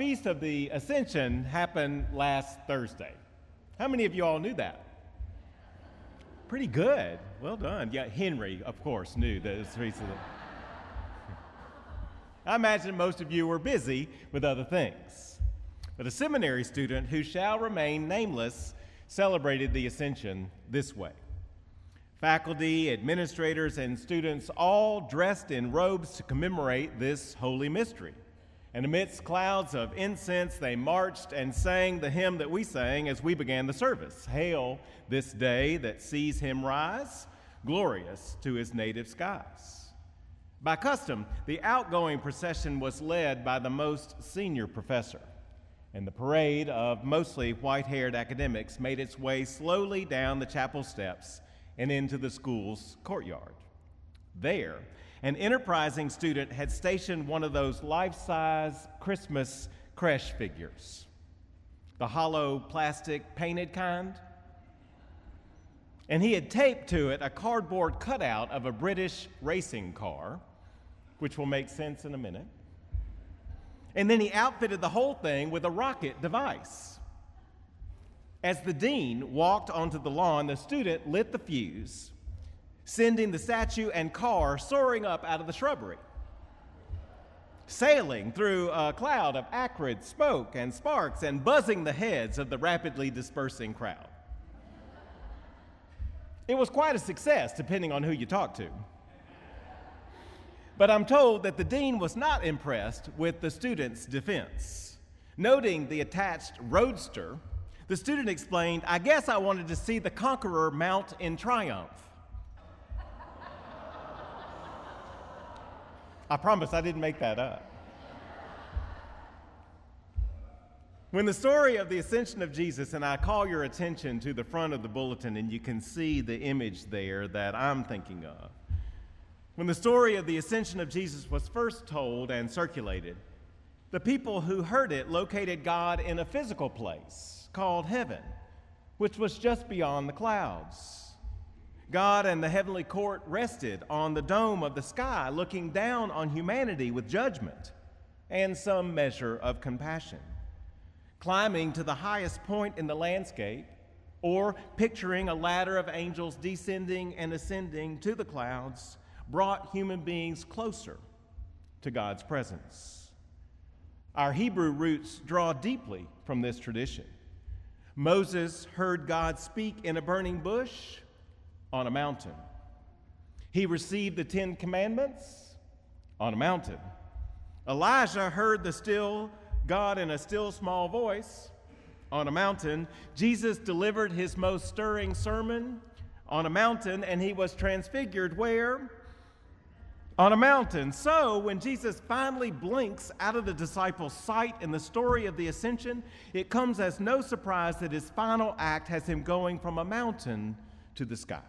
Feast of the Ascension happened last Thursday. How many of you all knew that? Pretty good. Well done. Yeah, Henry, of course, knew that it was Feast of the... I imagine most of you were busy with other things. But a seminary student who shall remain nameless celebrated the Ascension this way. Faculty, administrators, and students all dressed in robes to commemorate this holy mystery. And amidst clouds of incense, they marched and sang the hymn that we sang as we began the service. Hail this day that sees him rise, glorious to his native skies. By custom, the outgoing procession was led by the most senior professor, and the parade of mostly white-haired academics made its way slowly down the chapel steps and into the school's courtyard. There, an enterprising student had stationed one of those life-size Christmas creche figures, the hollow plastic painted kind, and he had taped to it a cardboard cutout of a British racing car, which will make sense in a minute. And then he outfitted the whole thing with a rocket device. As the dean walked onto the lawn, the student lit the fuse, sending the statue and car soaring up out of the shrubbery, sailing through a cloud of acrid smoke and sparks and buzzing the heads of the rapidly dispersing crowd. It was quite a success, depending on who you talk to. But I'm told that the dean was not impressed with the student's defense. Noting the attached roadster, the student explained, "I guess I wanted to see the conqueror mount in triumph." I promise I didn't make that up. When the story of the ascension of Jesus, and I call your attention to the front of the bulletin, and you can see the image there that I'm thinking of. When the story of the ascension of Jesus was first told and circulated, the people who heard it located God in a physical place called heaven, which was just beyond the clouds. God and the heavenly court rested on the dome of the sky, looking down on humanity with judgment and some measure of compassion. Climbing to the highest point in the landscape, or picturing a ladder of angels descending and ascending to the clouds, brought human beings closer to God's presence. Our Hebrew roots draw deeply from this tradition. Moses heard God speak in a burning bush on a mountain. He received the 10 Commandments on a mountain. Elijah heard the still God in a still small voice on a mountain. Jesus delivered his most stirring sermon on a mountain, and he was transfigured where? On a mountain. So when Jesus finally blinks out of the disciples' sight in the story of the ascension, it comes as no surprise that his final act has him going from a mountain to the sky.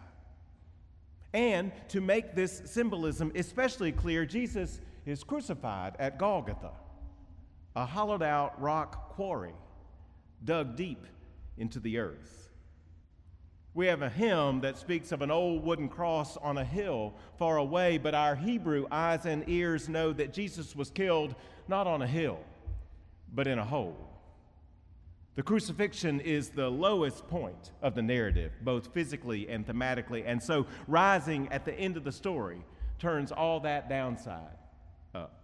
And to make this symbolism especially clear, Jesus is crucified at Golgotha, a hollowed-out rock quarry dug deep into the earth. We have a hymn that speaks of an old wooden cross on a hill far away, but our Hebrew eyes and ears know that Jesus was killed not on a hill, but in a hole. The crucifixion is the lowest point of the narrative, both physically and thematically, and so rising at the end of the story turns all that downside up.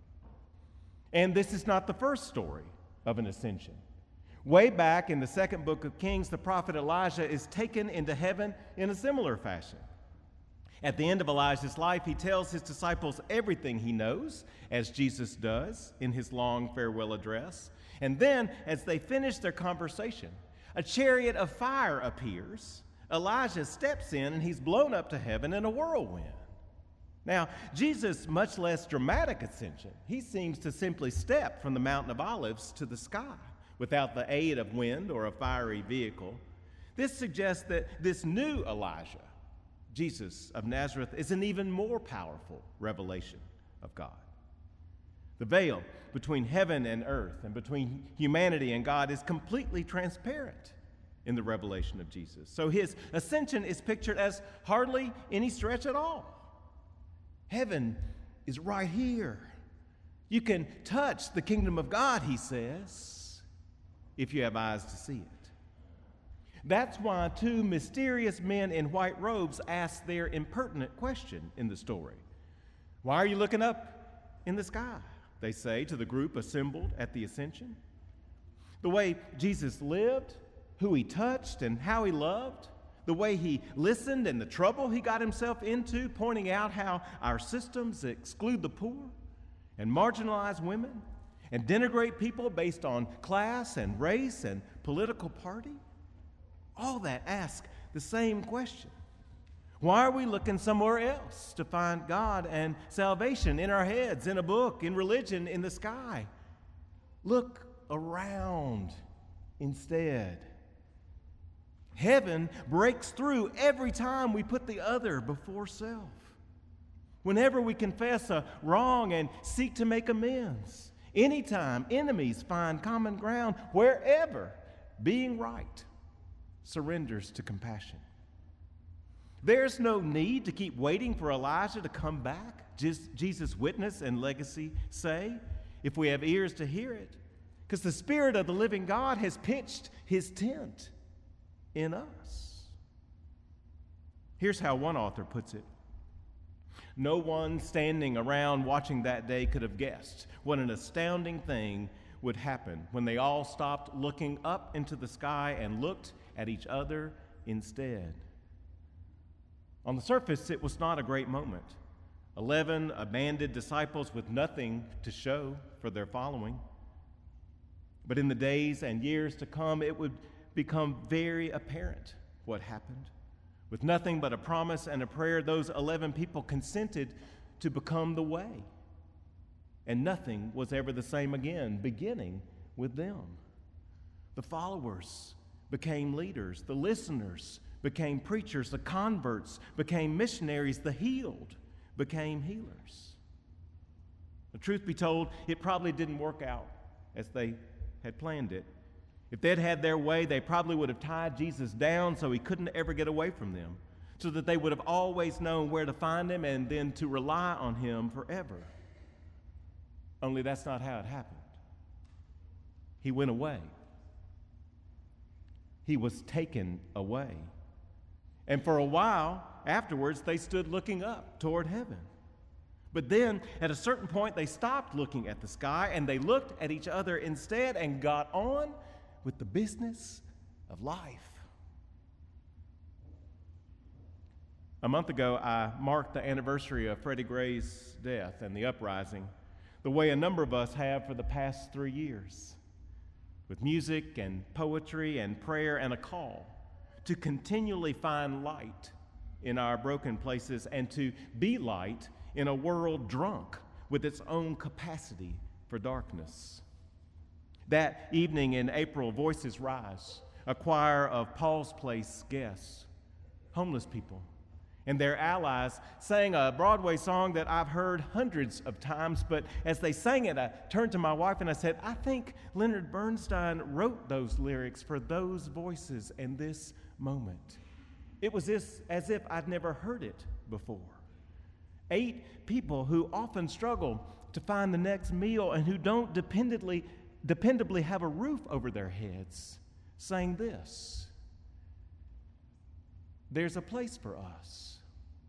And this is not the first story of an ascension. Way back in the second book of Kings, the prophet Elijah is taken into heaven in a similar fashion. At the end of Elijah's life, he tells his disciples everything he knows, as Jesus does in his long farewell address. And then, as they finish their conversation, a chariot of fire appears. Elijah steps in, and he's blown up to heaven in a whirlwind. Now, Jesus' much less dramatic ascension, he seems to simply step from the Mountain of Olives to the sky without the aid of wind or a fiery vehicle. This suggests that this new Elijah, Jesus of Nazareth, is an even more powerful revelation of God. The veil between heaven and earth and between humanity and God is completely transparent in the revelation of Jesus. So his ascension is pictured as hardly any stretch at all. Heaven is right here. You can touch the kingdom of God, he says, if you have eyes to see it. That's why two mysterious men in white robes ask their impertinent question in the story. Why are you looking up in the sky? They say to the group assembled at the ascension. The way Jesus lived, who he touched, and how he loved, the way he listened and the trouble he got himself into, pointing out how our systems exclude the poor and marginalize women and denigrate people based on class and race and political party. All that ask the same question. Why are we looking somewhere else to find God and salvation in our heads, in a book, in religion, in the sky? Look around instead. Heaven breaks through every time we put the other before self. Whenever we confess a wrong and seek to make amends. Anytime enemies find common ground, wherever being right surrenders to compassion. There's no need to keep waiting for Elijah to come back, Jesus' witness and legacy say, if we have ears to hear it, because the Spirit of the living God has pitched his tent in us. Here's how one author puts it. No one standing around watching that day could have guessed what an astounding thing would happen when they all stopped looking up into the sky and looked at each other instead. On the surface, it was not a great moment. 11 abandoned disciples with nothing to show for their following. But in the days and years to come, it would become very apparent what happened. With nothing but a promise and a prayer, those 11 people consented to become the way. And nothing was ever the same again, beginning with them. The followers became leaders. The listeners became preachers. The converts became missionaries. The healed became healers. The truth be told, it probably didn't work out as they had planned it. If they'd had their way, they probably would have tied Jesus down so he couldn't ever get away from them, so that they would have always known where to find him and then to rely on him forever. Only that's not how it happened. He went away. He was taken away. And for a while afterwards, they stood looking up toward heaven. But then, at a certain point, they stopped looking at the sky and they looked at each other instead and got on with the business of life. A month ago, I marked the anniversary of Freddie Gray's death and the uprising, the way a number of us have for the past 3 years, with music and poetry and prayer and a call to continually find light in our broken places and to be light in a world drunk with its own capacity for darkness. That evening in April, Voices Rise, a choir of Paul's Place guests, homeless people, and their allies sang a Broadway song that I've heard hundreds of times, but as they sang it, I turned to my wife and I said, I think Leonard Bernstein wrote those lyrics for those voices in this moment. It was as if I'd never heard it before. 8 people who often struggle to find the next meal and who don't dependably have a roof over their heads sang this: there's a place for us.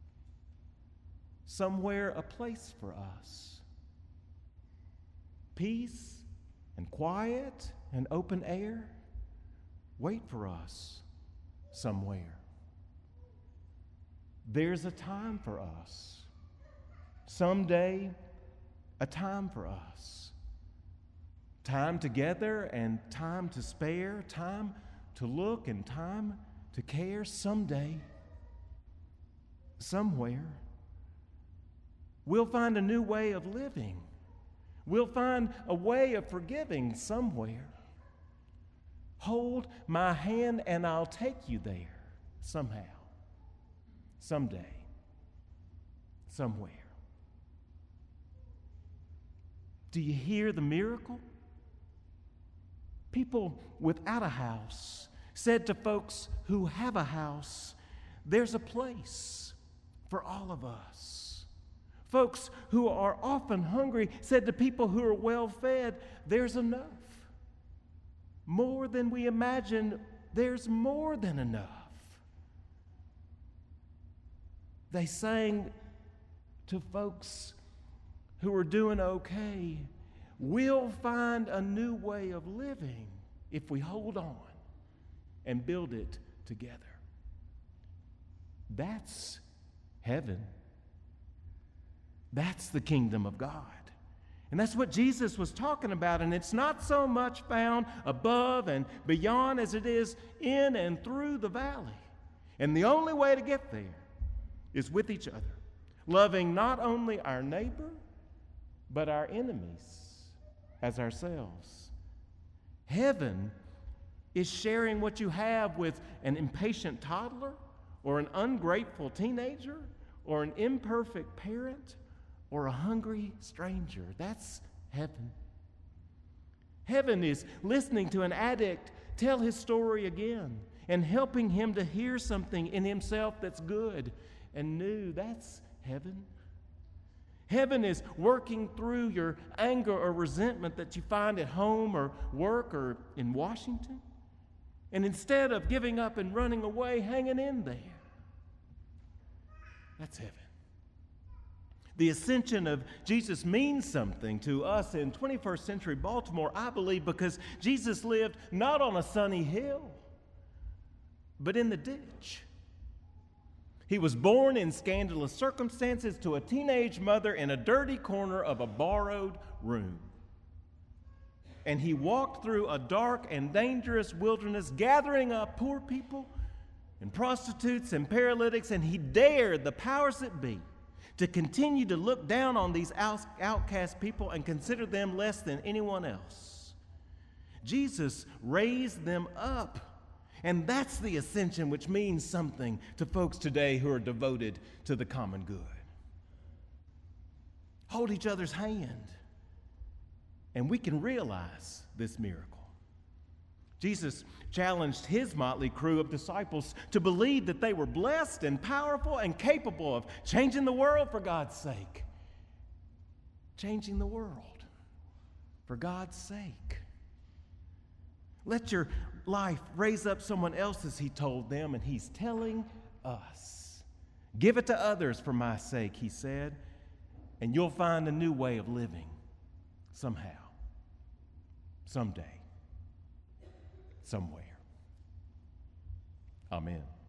Somewhere a place for us. Peace and quiet and open air wait for us somewhere. There's a time for us. Someday, a time for us. Time together and time to spare, time to look and time to care. Someday, somewhere, we'll find a new way of living. We'll find a way of forgiving somewhere. Hold my hand and I'll take you there somehow, someday, somewhere. Do you hear the miracle? People without a house said to folks who have a house, there's a place for all of us. Folks who are often hungry said to people who are well fed, there's enough. More than we imagine, there's more than enough. They sang to folks who were doing okay, we'll find a new way of living if we hold on and build it together. That's heaven. That's the kingdom of God. And that's what Jesus was talking about. And it's not so much found above and beyond as it is in and through the valley. And the only way to get there is with each other, loving not only our neighbor, but our enemies as ourselves. Heaven is sharing what you have with an impatient toddler, or an ungrateful teenager, or an imperfect parent, or a hungry stranger. That's heaven. Heaven is listening to an addict tell his story again and helping him to hear something in himself that's good and new. That's heaven. Heaven is working through your anger or resentment that you find at home or work or in Washington. And instead of giving up and running away, hanging in there. That's heaven. The ascension of Jesus means something to us in 21st century Baltimore, I believe, because Jesus lived not on a sunny hill, but in the ditch. He was born in scandalous circumstances to a teenage mother in a dirty corner of a borrowed room. And he walked through a dark and dangerous wilderness, gathering up poor people and prostitutes and paralytics, and he dared the powers that be to continue to look down on these outcast people and consider them less than anyone else. Jesus raised them up. And that's the ascension, which means something to folks today who are devoted to the common good. Hold each other's hand, and we can realize this miracle. Jesus challenged his motley crew of disciples to believe that they were blessed and powerful and capable of changing the world for God's sake. Changing the world for God's sake. Let your life raise up someone else's, he told them, and he's telling us. Give it to others for my sake, he said, and you'll find a new way of living somehow, someday, somewhere. Amen.